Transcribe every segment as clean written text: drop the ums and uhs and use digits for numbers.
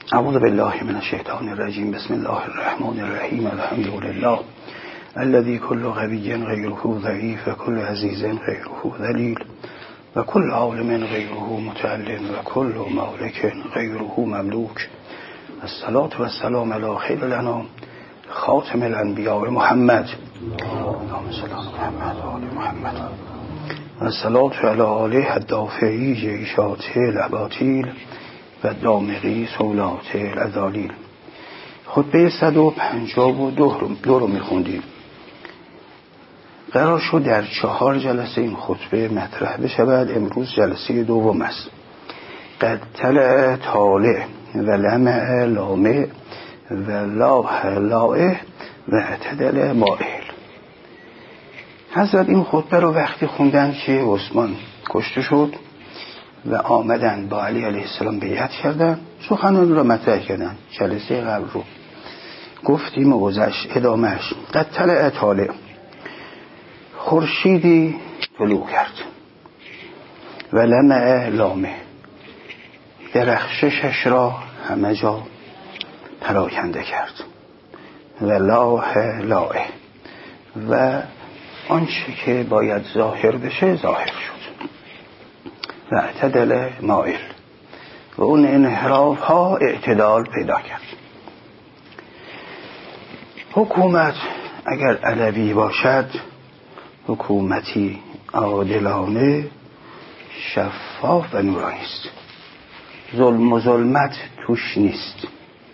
اعوذ بالله من الشیطان الرجیم. بسم الله الرحمن الرحیم. الحمد لله الذي كل غبي غيره ضعيف وكل عزيز غيره ذليل وكل عالم غيره متعلم وكل مالك غيره مملوك. الصلاة والسلام على خير الأنام خاتم الأنبياء محمد اللهم صل على محمد و آل محمد. الصلاة على آله الدافعی جیشات الاباطیل و دامغی سولات الازالیل. خطبه 152 رو میخوندیم. قرار شد در 4 جلسه این خطبه مطرح بشود. امروز جلسه دوم است. قد طلع طالع و لمع لامع و لاح لائح و اعتدل مائل. حضرت این خطبه رو وقتی خوندن که عثمان کشته شد و آمدن با علی علیه السلام بیعت کردن، سخنان رو مطرح کردن. جلسه قبل رو گفتیم و گذشت ادامهش. قد طلع طالع، خورشیدی طلوع کرد و لمع لامع، درخششش را همه جا پراکنده کرد و لاح لائح و آنچه که باید ظاهر بشه ظاهر شد و اعتدل مائل و اون انحراف ها اعتدال پیدا کرد. حکومت اگر علوی باشد حکومتی عادلانه شفاف و نورانی است. ظلم و ظلمت توش نیست،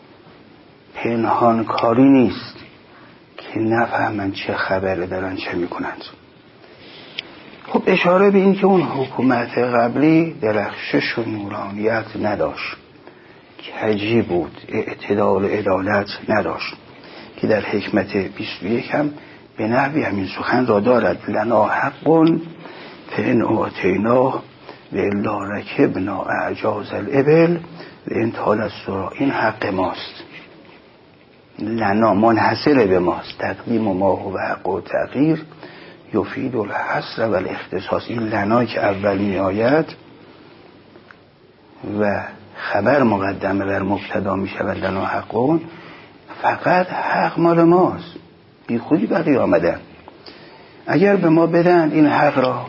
پنهان کاری نیست که نفهمن چه خبره دارن چه میکنند. خب اشاره به این که اون حکومت قبلی درخشش و نورانیت نداشت، کجی بود، اعتدال و عدالت نداشت، که در حکمت 21 هم به نحوی همین سخن را دارد. لنا حق فإن اعطیناه و الا رکبنا اعجاز الابل و ان طال السرا. این حق ماست، لنا منحصر به ماست. تقدیم ما هو حق و تغییر یفید الحصر و الاختصاص. این لنا که اول می آید و خبر مقدمه بر مبتدا می شود لنا حقون، فقط حق مال ماست، بی خودی بقیه آمدن. اگر به ما بدن این حق را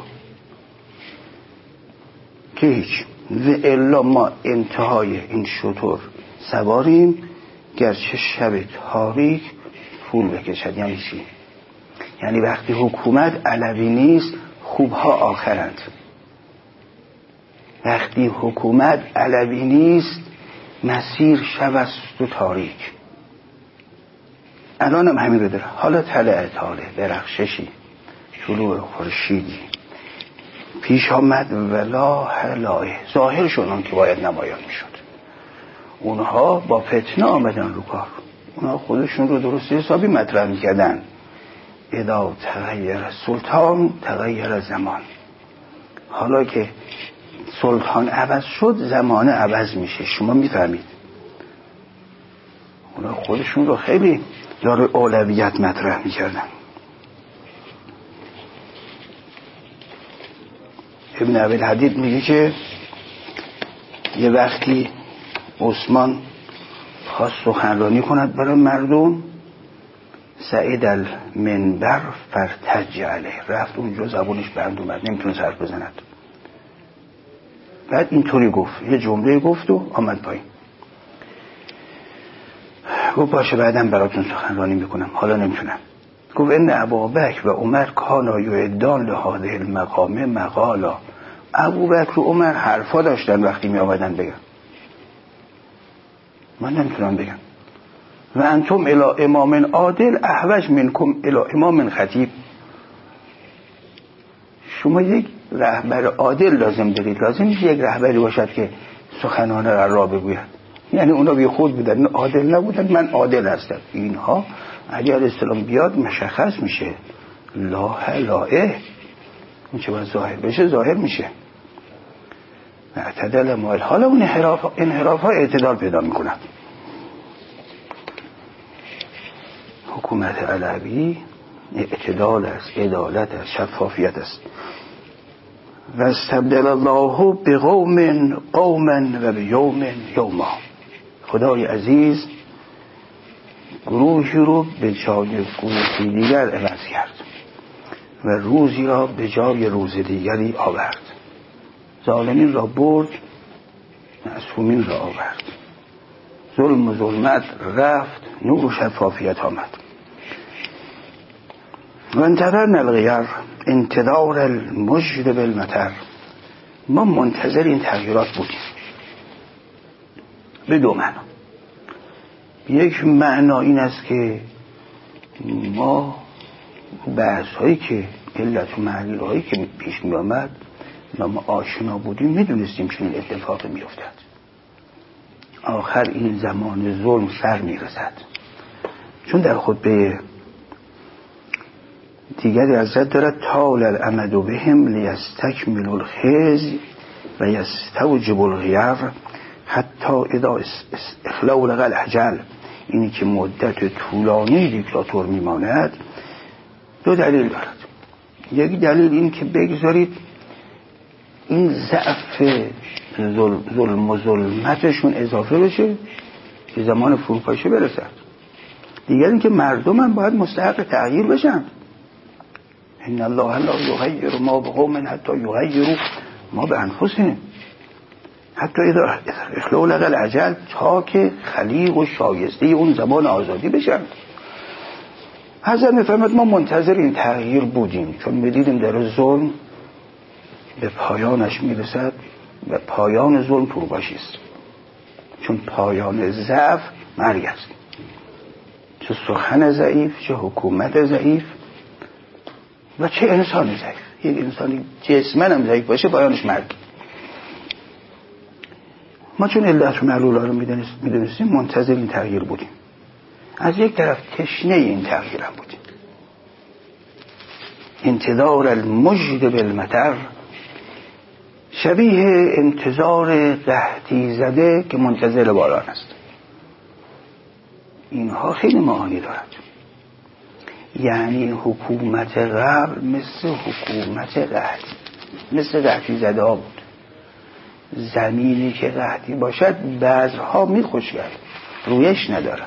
که هیچ، و الا ما انتهای این شطور سواریم گرچه شب تاریک فول بکشد. یعنی چی؟ یعنی وقتی حکومت علوی نیست خوبها آخرند. وقتی حکومت علوی نیست مسیر شب است و تاریک. الان هم همین رو داره. حالا طلع طالع، درخششی، طلوع خورشیدی پیش آمد و لاح لائح، ظاهر شدن که باید نمایان میشد. اونها با فتنه آمدن رو کار. اونها خودشون رو درست حسابی مطرح میکردن. اذا تغییر سلطان تغییر زمان. حالا که سلطان عوض شد زمان عوض میشه. شما میفهمید. اونها خودشون رو خیلی داره اولویت مطرح میکردن. ابن ابی‌الحدید میگه که یه وقتی عثمان خواست سخنرانی کند برای مردم، سعید المنبر فرتج علیه، رفت اونجا زبونش بند اومد، نمیتونه حرف بزند. بعد اینطوری گفت، یه جمله گفت و آمد پایین. گفت باشه بعدم براتون سخنرانی میکنم، حالا نمیتونم. گفت ان ابابکر و عمر کانا یعدان لهذه المقام مقالا. ابوبکر و عمر حرفا داشتن وقتی می آمدن بگن، من نمیتونم بگم. و انتم الی امام عادل احوج منکم الی امام خطیب. شما یک رهبر عادل لازم دارید. لازم نیست یک رهبری باشد که سخنان را بگوید. یعنی اونا بی خود بودن، عادل نبودن. من عادل هستم. اینها علی علیه السلام بیاد مشخص میشه. لاح لائح، اون چه باید ظاهر بشه ظاهر میشه. اعتدال مائل. حالا اون انحراف ها اعتدال پیدا میکنن. حکومت علوی اعتدال است، عدالت است، شفافیت است. و استبدل الله بقوم قوما و بیوم یوما. خدای عزیز گروهی رو به جای گروهی دیگر عوض کرد و روزی را به جای روز دیگری آورد. ظالمین را برد، معصومین را آورد. ظلم و ظلمت رفت، نور و شفافیت آمد. و انتظرنا الغیر انتظار المجد بالمطر. ما منتظر این تغییرات بودیم به دو معنا. یک معنا این است که ما بحث هایی که علت و معلول هایی که پیش می آمد ما آشنا بودیم، میدونستیم چنین اتفاقی می افتد. آخر این زمان ظلم سر می رسد. چون در خطبه دیگری حضرت دارد طال الامد بهم لیستکملوا الخزي و یستوجبوا الغیر حتی اذا اخلوا لغ الاجل. اینی که مدت طولانی دیکتاتور میماند دو دلیل دارد. یک دلیل این که بگذارید این ضعف ظلم و ظلمتشون اضافه بشه که زمان فروپاشی برسد. دیگر این که مردم هم باید مستحق تغییر بشن. ان الله لا یغیر ما بقوم حتی یغیروا ما بانفسهم حتی اذا اخلوا لغ الاجل، تا که خلیق و شایسته اون زمان آزادی بشن. حضرت میفرماد ما منتظر این تغییر بودیم، چون میدیدیم در ظلم به پایانش میرسد و پایان ظلم فروپاشی است. چون پایان ضعف مرگ است. چه سخن ضعیف، چه حکومت ضعیف و چه انسان ضعیف. یک انسانی جسمن هم ضعیف باشه پایانش مرگ. ما چون علت و معلول رو میدونستیم منتظر این تغییر بودیم. از یک طرف تشنه این تغییر هم بودیم. انتظار المجد بالمطر شبیه انتظار قحطی زده که منتظر باران است. اینها خیلی معانی دارد. یعنی حکومت قبل مثل حکومت قحطی، مثل قحطی زده ها بود. زمینی که قحطی باشد بذرها میخشکد، رویش ندارد.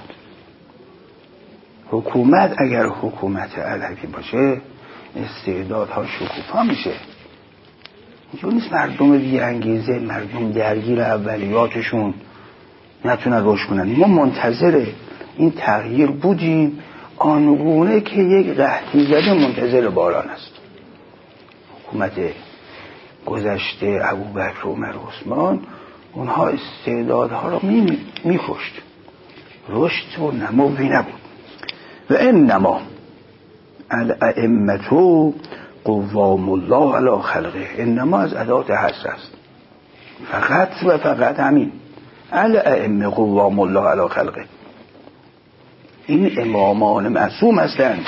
حکومت اگر حکومت علوی باشه استعدادها شکوفا میشه. اینجور نیست مردم بی انگیزه، مردم درگیر اولیاتشون نتونن رشد کنن. ما منتظر این تغییر بودیم آنگونه که یک قحطی زده منتظر باران است. حکومت گذشته ابوبکر و عمر و عثمان اونها استعدادها را می‌کشت، رشد و نموی نبود. و انما الائمه قوام الله علی خلقه. انما از ادات حصر است، فقط و فقط همین. الائمه قوام الله علی خلقه. این امامان معصوم هستند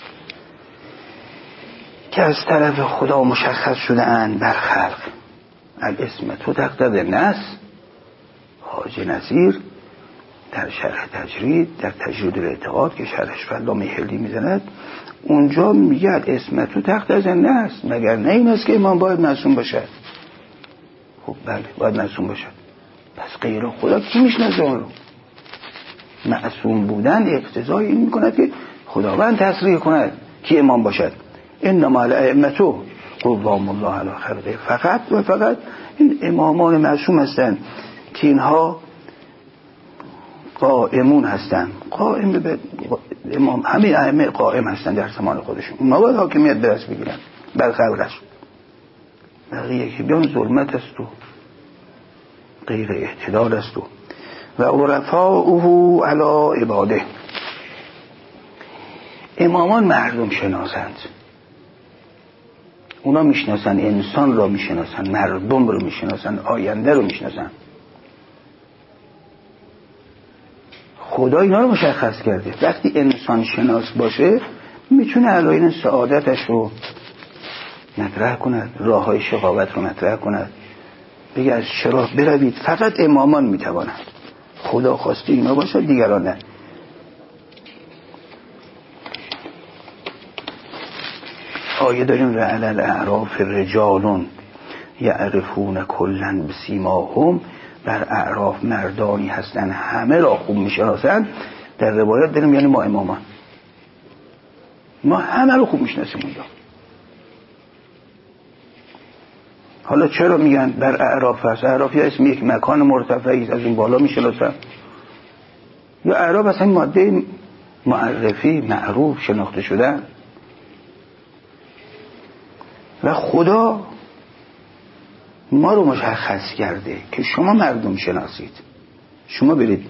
که از طرف خدا مشخص شده اند بر خلق. الاسم تو تقتضی النص. حاج نصیر در شرح تجرید، در تجرید الاعتقاد که شرحش فلامی هلی میزند، اونجا میگه الاسم تو تقتضی النص. مگر نه این است که امام باید معصوم باشد؟ خب بله باید معصوم باشد. پس غیر خدا کی میشناسه اون رو؟ معصوم بودن اقتضای این میکند که خداوند تصریح کند کی امام باشد. انما الائمه قوام الله علی خلقه. فقط و فقط این امامان معصوم هستند که اینها قائمون هستند. قائم به امام، همین ائمه قائم هستند در زمان خودشون. اونها باید حاکمیت به دست بگیرن بر خلقش. بقیه که بیان ظلمت است و غیر اعتدال است و عرفاؤه علی عباده. امامان مردم شناسند. اونا میشناسن انسان را، میشناسن مردم رو، میشناسن آینده رو میشناسن. خدا اینا رو مشخص کرده. وقتی انسان شناس باشه میتونه علایل سعادتش رو مطرح کند، راه های شقاوت رو مطرح کند، بگه از چرا بروید. فقط امامان میتوانند. خدا خواسته اینا باشه، دیگران نه. آیه داریم و علی الاعراف رجال یعرفون کلا بسیماهم بر اعراف مردانی هستن همه را خوب میشناسند، در روایت داریم یعنی ما امامان، ما همه رو خوب میشناسیم اونجا. حالا چرا میگن بر اعراف هست؟ اعراف یا اسم یک مکان مرتفعی از این بالا میشناسن، یا اعراف اصلا ماده معرفی معروف شناخته شدن. و خدا ما رو مشخص کرده که شما مردم شناسید، شما برید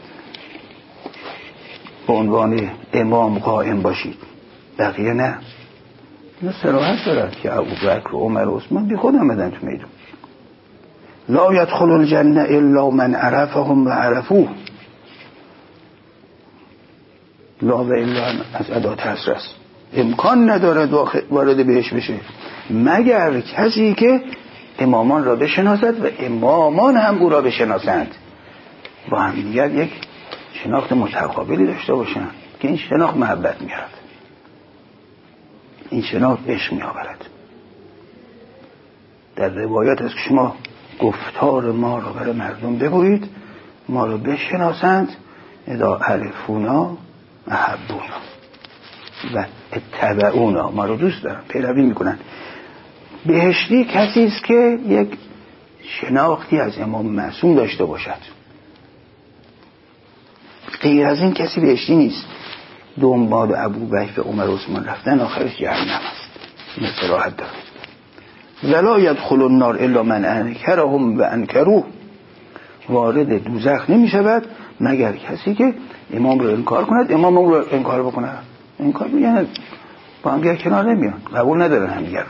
به عنوان امام قائم باشید، بقیه نه. اینا صراحت دارد که ابوبکر و عمر و عثمان بی خود آمدن تو میدون. لا یدخل الجنه الا من عرفهم و عرفوه. لا و الا از ادات حصر است، امکان ندارد وارد بهش بشه مگر کسی که امامان را بشناسد و امامان هم او را بشناسند، با هم دیگر یک شناخت متقابلی داشته باشند که این شناخت محبت میارد، این شناخت عشق میآورد. در روایت است که شما گفتار ما را برای مردم بگویید ما را بشناسند، اذا عرفونا احبونا و اتبعونا، ما رو دوست دارن پیروی میکنن. بهشتی کسی است که یک شناختی از امام معصوم داشته باشد، غیر از این کسی بهشتی نیست. دنبال ابوبکر و عمر و عثمان رفتن آخرش جهنم است، این صراحت داره. ولا یدخل النار الا من انکرهم و انکروه، وارد دوزخ نمی شود مگر کسی که امام رو انکار کند، امام رو انکار بکنه. انکار یعنی با هم دیگر کنار نمیان، قبول ندارن هم دیگر رو.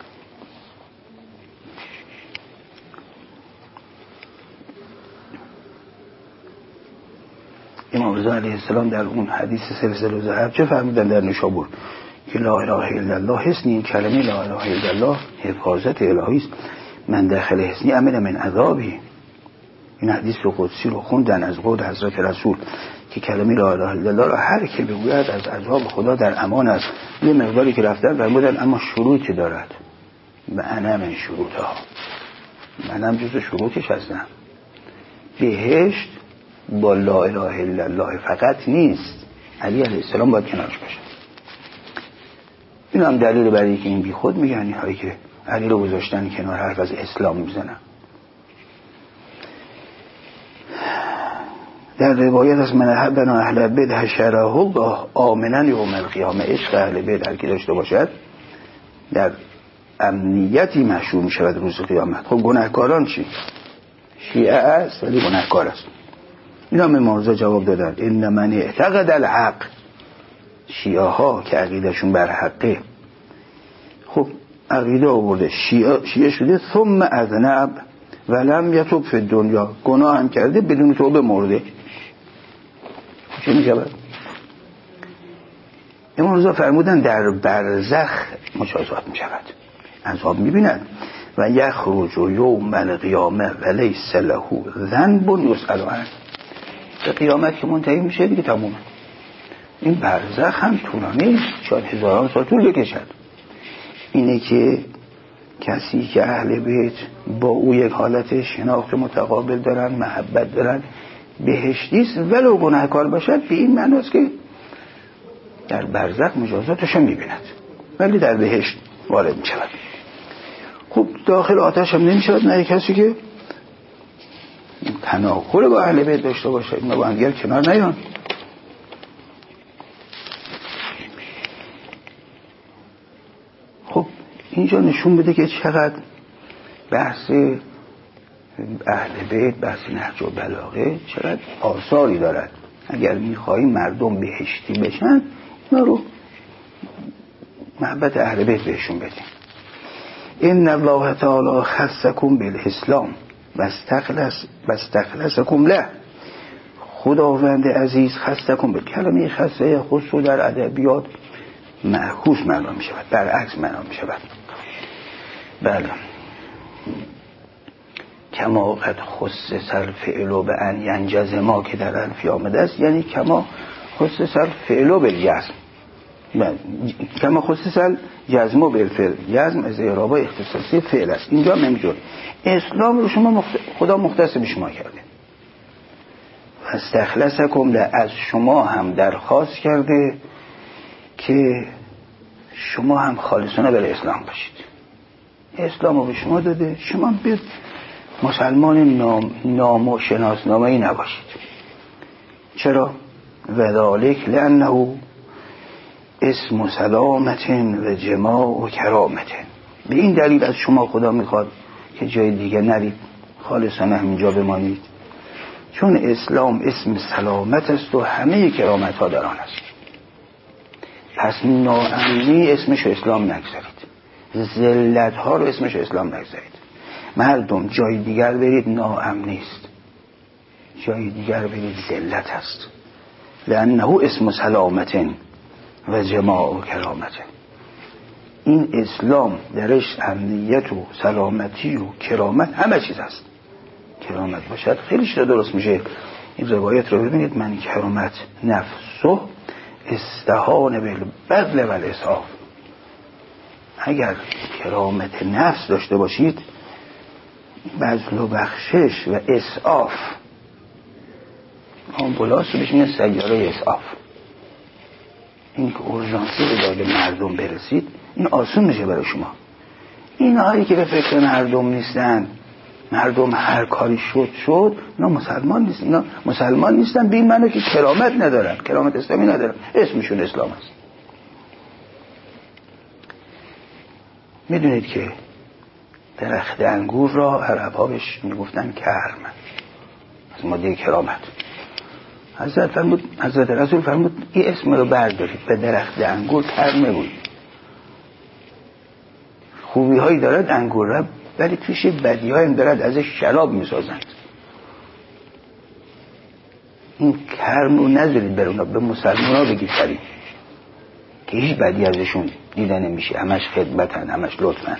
امام رضا علیه السلام در اون حدیث سلسله ذهب چه فرمودن در نشابور؟ که لا اله الا الله حسنی، این کلمه لا اله الا الله حفاظت الهی است، من داخل حسنی امن من عذابی. این حدیث رو قدسی رو خوندن از قول حضرت رسول که کلمه لا اله الا الله را هر که بگوید از عذاب خدا در امان است. یه مقداری که رفتن فرمودن اما شروطی دارد و انا من شروطها، منم جز شروطش هستم. بهشت با لا اله الا الله فقط نیست، علی علیه السلام باید کنارش باشه. این هم دلیل برای که این بی خود میگن این هایی که علی رو گذاشتن کنار حرف از اسلام میزنن. در روایت از من احبنا اهل بیت حشره الله آمنا یوم القیامه، عشق اهل بیت هر کی داشته باشد در امنیتی محشور می شود روز قیامت. خب گناهکاران چی؟ شیعه است ولی گناهکار است. اینا امام رضا جواب دادن ان من اعتقد الحق، شیعه ها که عقیدشون بر حقه. خب عقیده آورده شیعه شده، ثم اذنب ولم یتوب فی الدنیا، گناه هم کرده بدون توبه مرده، چه می شود؟ امام رضا فرمودن در برزخ مجازات می شود، عذاب می بیند. و یخرج یوم القیامه و لیس له ذنب یسأل عنه، به قیامت که منتهی میشه دیگه تمومه. این برزخ هم طولانی، شاید هزاران سال طول بکشد. اینه که کسی که اهل بیت با او یک حالت شناخت متقابل دارن، محبت دارن، بهشتیست ولو گناهکار باشد، به این معناست که در برزخ مجازاتش هم میبیند ولی در بهشت وارد میشود. خب داخل آتش هم نمیشود نه کسی که تناقض با اهل بیت داشته باشه، اینا با هم دیگر کنار نیان. خب اینجا نشون بده که چقدر بحث اهل بیت، بحث نهج البلاغه چقدر آثاری دارد. اگر میخوایی مردم بهشتی بشن اینا رو محبت اهل بیت بهشون بدیم. ان الله تعالی خصکم بالاسلام و استخلصکم له، خداوند عزیز خصکم به کلمه خصه خصو در ادبیات معکوس معنا می شود، برعکس معنا می شود. بله، کما قد خصص الفعل به ان ینجز ما که در الفی آمده است، یعنی کما خصص الفعل بالجزم، کما خصوصا جزم و بالفعل، جزم از اعراب اختصاصی فعل است. اینجا نمیجور اسلام رو شما خدا مختص به شما کرده، استخلصکم، از شما هم درخواست کرده که شما هم خالصانه برای اسلام باشید. اسلام رو به شما داده، شما به مسلمان نام و شناسنامه‌ای نباشید. چرا؟ وذالک لانه اسم سلامت و جماع و کرامت. به این دلیل از شما خدا میخواد که جای دیگه نرید، خالصانه همینجا بمانید، چون اسلام اسم سلامت است و همه کرامت ها در آن است. پس ناامنی اسمش اسلام نگذارید، ذلت ها رو اسمش اسلام نگذارید. مردم جای دیگر برید ناامنی است، جای دیگر برید ذلت است. لانه اسم سلامت و جماع و کرامت. این اسلام درش امنیت و سلامتی و کرامت همه چیز است. کرامت باشد خیلی چیزا درست میشه. این روایت رو ببینید، من کرامت نفسه استهان بالبذل و الاسعاف. اگر کرامت نفس داشته باشید، بذل و بخشش و اسعاف، آمبولانس رو بهش میگن سیاره اسعاف، این که اورژانسی رو داده مردم برسید، این آسون میشه برای شما. این هایی که به فکر مردم نیستن، مردم هر کاری شد، اینا مسلمان نیستن. به این معنی که کرامت ندارن، کرامت اسلامی ندارن، اسمشون اسلام است. میدونید که درخت انگور را عرب‌ها بهش میگفتن کرم، از ماده کرامت. حضرت رسول فرمود این اسم رو بردارید، به درخت انگور کرم بگویید. خوبی هایی دارد انگور را، ولی توش بدی هایی هم دارد، ازش شراب میسازند. این کرم رو نذارید بر اونا، به مسلمان ها بگید فرید که هیچ بدی ازشون دیده نمیشه، همش خدمتن، همش لطفن.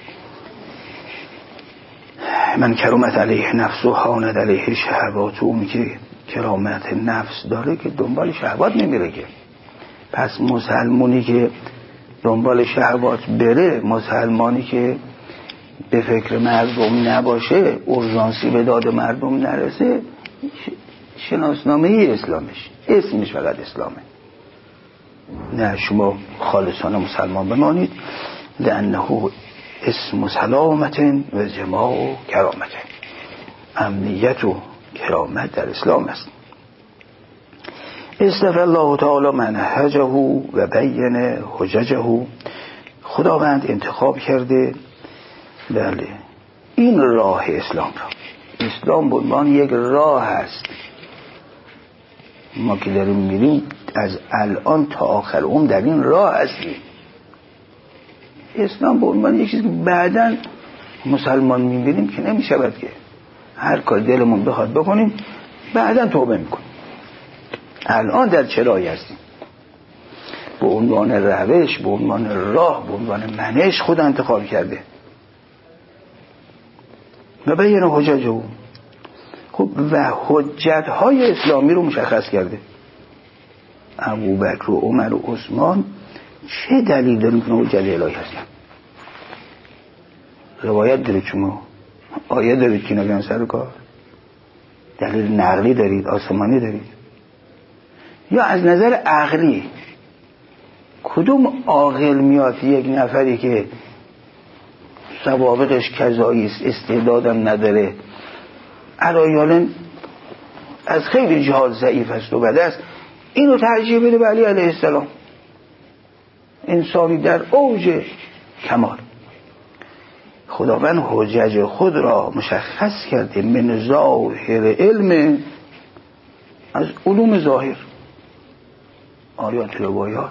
من کرامت علیه نفس و حاند علیه شهوات. اون که کرامت نفس داره که دنبال شهوات نمیره که. پس مسلمانی که دنبال شهوات بره، مسلمانی که به فکر مردم نباشه، اورژانسی به داد مردم نرسه، شناسنامه اسلامش، اسمش فقط اسلامه. نه، شما خالصانه مسلمان بمانید. لانه اسم سلامت و جماع و کرامت. امنیت و کرامت در اسلام است. اصطفى الله تعالی منهجه و بین حججه. خداوند انتخاب کرده بله این راه اسلام را. اسلام به عنوان یک راه است. ما که داریم میریم از الان تا آخر عمر در این راه هستیم. اسلام به عنوان یک چیزی که بعداً مسلمان میبینیم که نمیشود که هر کار دلمون بخواد بکنیم بعداً توبه میکنیم. الان در چه راهی هستیم؟ به عنوان روش، به عنوان راه، به عنوان منش خود انتخاب کرده. و بین حججه. خب و حجت های اسلامی رو مشخص کرده. ابوبکر و عمر و عثمان چه دلیل داریم که حجت الهی هستن؟ روایت دارید شما؟ آیه دارید که نگن سر کار؟ دلیل نقلی دارید؟ آسمانی دارید؟ یا از نظر عقلی کدوم عاقل میاد یک نفری که سوابقش کذایی است، استعدادم نداره، علایالن از خیلی جهات ضعیف است و بد است، اینو ترجیح بده به علی علیه السلام، انسانی در اوج کمال؟ خداوند حجج خود را مشخص کرده من ظاهر علم، از علوم ظاهر، آیات روایات.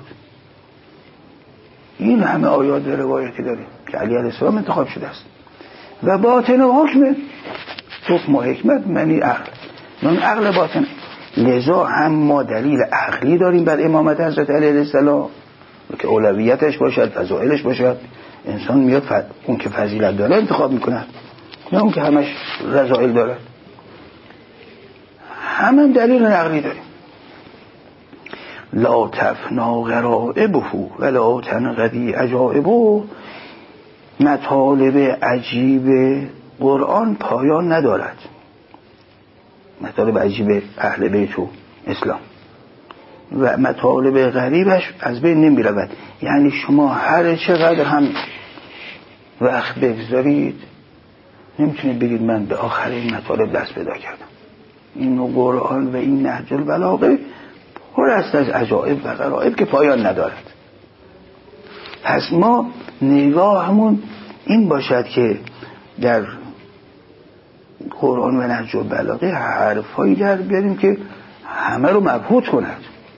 این همه آیات و روایاتی داره که علی علیه السلام انتخاب شده است. و باطن و حکم و حکمت معنی عقل، من عقل باطن. لذا هم ما دلیل عقلی داریم بر امامت حضرت علی علیه السلام که اولویتش باشد، فضائلش باشد. انسان میاد اون که فضیلت داره انتخاب میکنه، نه اون که همش رذائل داره. هم دلیل نقلی داریم. لا تفنا غرائبه ولا تنقضی عجائبه، مطالب عجیب قرآن پایان ندارد. مطالب عجیب اهل بیت و اسلام و مطالب غریبش از بین نمی رود. یعنی شما هر چقدر هم وقت بگذارید نمیتونید بگید من به آخرین مطالب دست پیدا کردم. این قرآن و این نهج البلاغه پر است از عجایب و غرایب که پایان ندارد. پس ما نگاهمون این باشد که در قرآن و نهج البلاغه حرفایی در بیاریم که همه رو مبهوت کند.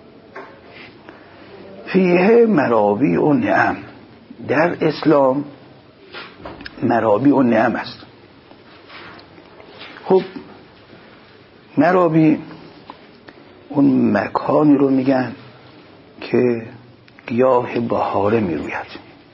فیه مرابی و نعم، در اسلام مرابی و نعم است. خب مرابی اون مکانی رو میگن که گیاه بهاره میروید.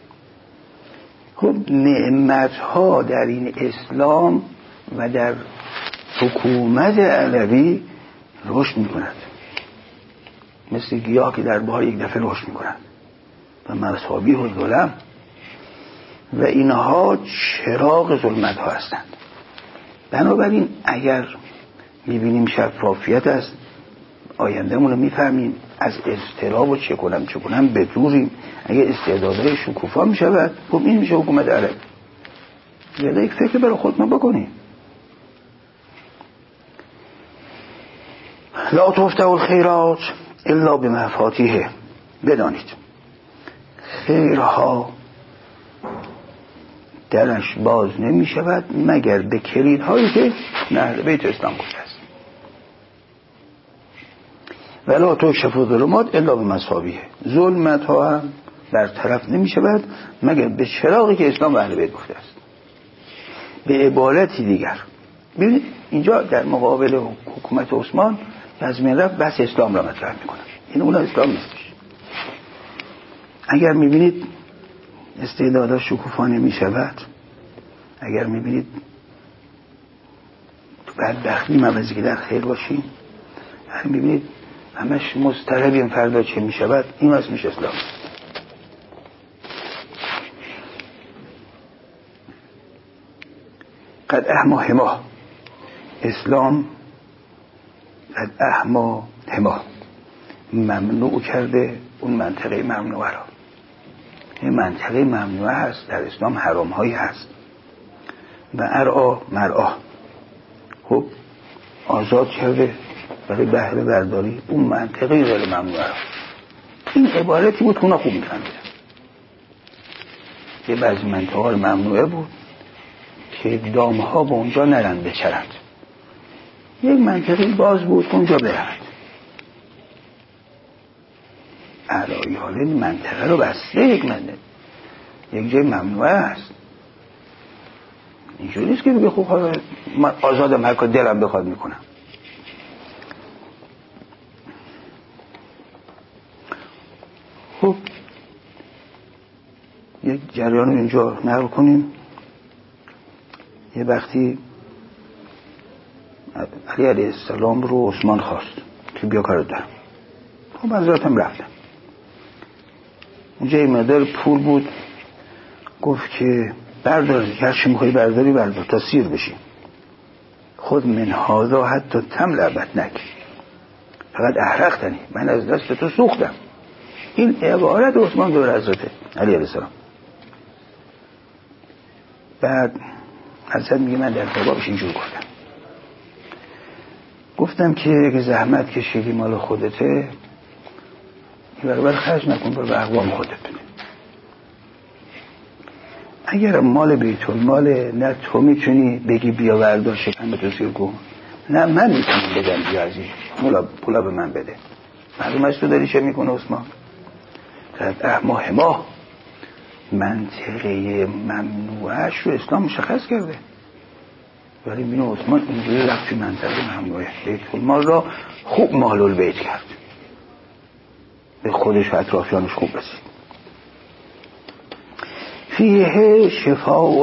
خب نعمتها در این اسلام و در حکومت علوی رشد میکند، مثل گیاه که در بهار یک دفعه رشد میکنند و مصابیح الظلم، و اینها چراغ ظلمت ها هستند. بنابراین اگر میبینیم شفافیت است، آیندهمون رو میفهمیم، از اضطراب و چه کنم بدوریم. اگر استعدادهای شکوفا میشود، خب این میشه حکومت علوی. یه یک فکر برای خودمون بکنیم. لا تفتح الخیرات الا بمفاتیحه، بدانید خیرها درش باز نمی شود مگر به کلیدهایی که اهل بیت اسلام گفته است. ولا تکشف الظلمات الا بمصابیحه، ظلمت ها هم برطرف نمی شود مگر به چراغی که اسلام و اهل بیت گفته است. به عبارتی دیگر ببینید اینجا در مقابل حکومت عثمان از من رفت بس اسلام را مطرح میکنه. این اون اسلام نیستش. اگر میبینید استعدادها شکوفا نمیشود، اگر میبینید تو بدبختی موازی که در خیر باشیم، اگر میبینید همش مضطربیم فردا چه میشود، این اسمش اسلام. قد احما حما، اسلام قد احما حما، ممنوع کرده اون منطقه ممنوعه را. این منطقه ممنوعه هست در اسلام، حرام هایی هست و ارعا مرعا، خب آزاد کرده برای بهره برداری اون منطقه غیر ممنوعه را. این عبارتی بود که اونا خوب میفهمیدن. یه بعضی منطقه ممنوعه بود که دامه ها به اونجا نرند بچرند، یک منطقه باز بود که اونجا برند. علایی حالا این منطقه رو بسته یک جای ممنوعه است. اینجوری نیست که بگه خوب حالا من آزادم هر کار دلم بخواد میکنم. خب یک جریان رو اینجا نقل کنیم. یه وقتی علی علیه السلام رو عثمان خواست که بیا کارت دارم. خب حضرت هم رفتن. اونجا یه مقدار پول بود، گفت که بردار، هر چی میخوایی برداری بردار تا سیر بشی. خود من هذا حتی تملأ بطنک، فقط احرقتنی، من از دست تو سوختم. این عبارت عثمان دور حضرت علی علیه السلام. بعد حضرت میگه من در جوابش اینجور گفتم که اگه زحمت کشیدی مال خودته، برابر خرج نکن، برای اقوام خودت بده. اگر مال بیت المال نه تو میتونی بگی بیا بردار شکم به تو سیر کن، نه من میتونم بدم بیا عزیز پولا به من بده. معلوم است تو داری چه میکنه عثمان؟ قد احما حما، منطقه ممنوعش رو اسلام مشخص کرده، ولی بینه عثمان اینجوری رفت توی منطقه ممنوعه بیت المال را خوب مالول بیت کرد، به خودش و اطرافیانش خوب رسید. فیه شفاء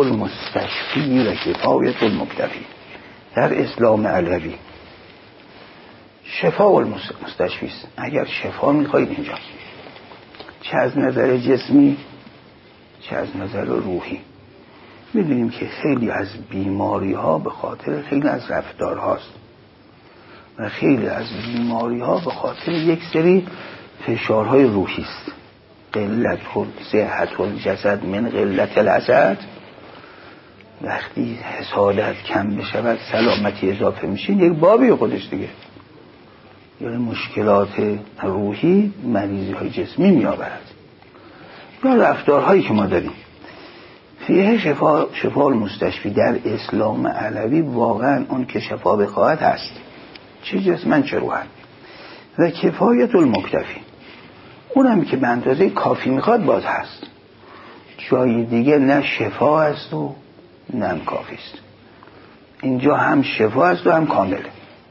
المستشفی و کفایت المکتفی، در اسلام علوی شفا و مستشفیست. اگر شفا میخواید اینجا، چه از نظر جسمی چه از نظر روحی. میدونیم که خیلی از بیماری ها به خاطر خیلی از رفتار هاست و خیلی از بیماری ها به خاطر یک سری فشارهای روحی است. قلت صحت الجسد من قلت الحسد. وقتی حسادت کم بشود سلامتی اضافه میشه. یک بابی خودش دیگه، یعنی مشکلات روحی مریضی های جسمی میآورد. یا رفتارهایی که ما داریم. فیه شفا المستشفی در اسلام علوی واقعا اون که شفا بخواهد هست، چه جسمن چه روحن. و کفایت المکتفی، اونم که به اندازه کافی میخواد باز هست. جای دیگه نه شفا هست و نه هم کافی است. اینجا هم شفا هست و هم کامله.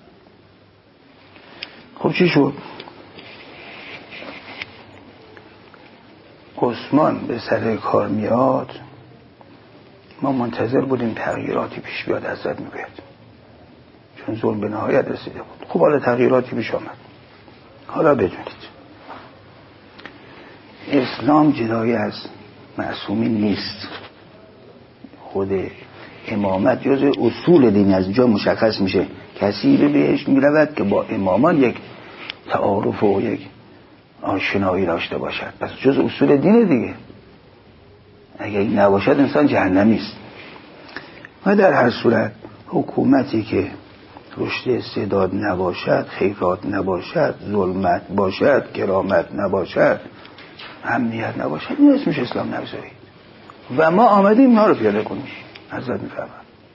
خب چی شد؟ عثمان به سر کار میاد، ما منتظر بودیم تغییراتی پیش بیاد، حضرت میگوید چون ظلم به نهایت رسیده بود. خب حالا تغییراتی پیش آمد. حالا بدونید اسلام جدایی از معصومین نیست. خود امامت جز اصول دین از اینجا مشخص میشه. کسی به بهشت میرود که با امامان یک تعارف و یک آشنایی داشته باشد. پس جز اصول دین دیگه. اگه این نباشد انسان جهنمی است. و در هر صورت حکومتی که رشد استعداد نباشد، خیرات نباشد، ظلمت باشد، کرامت نباشد، امنیت نباشد، این اسمش اسلام نگذارید. و ما آمدیم اینا رو پیاده کنیم. حضرت میفرمایند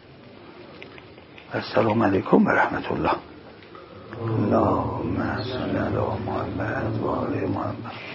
السلام علیکم و رحمت الله. اللهم صل علی محمد و آل محمد.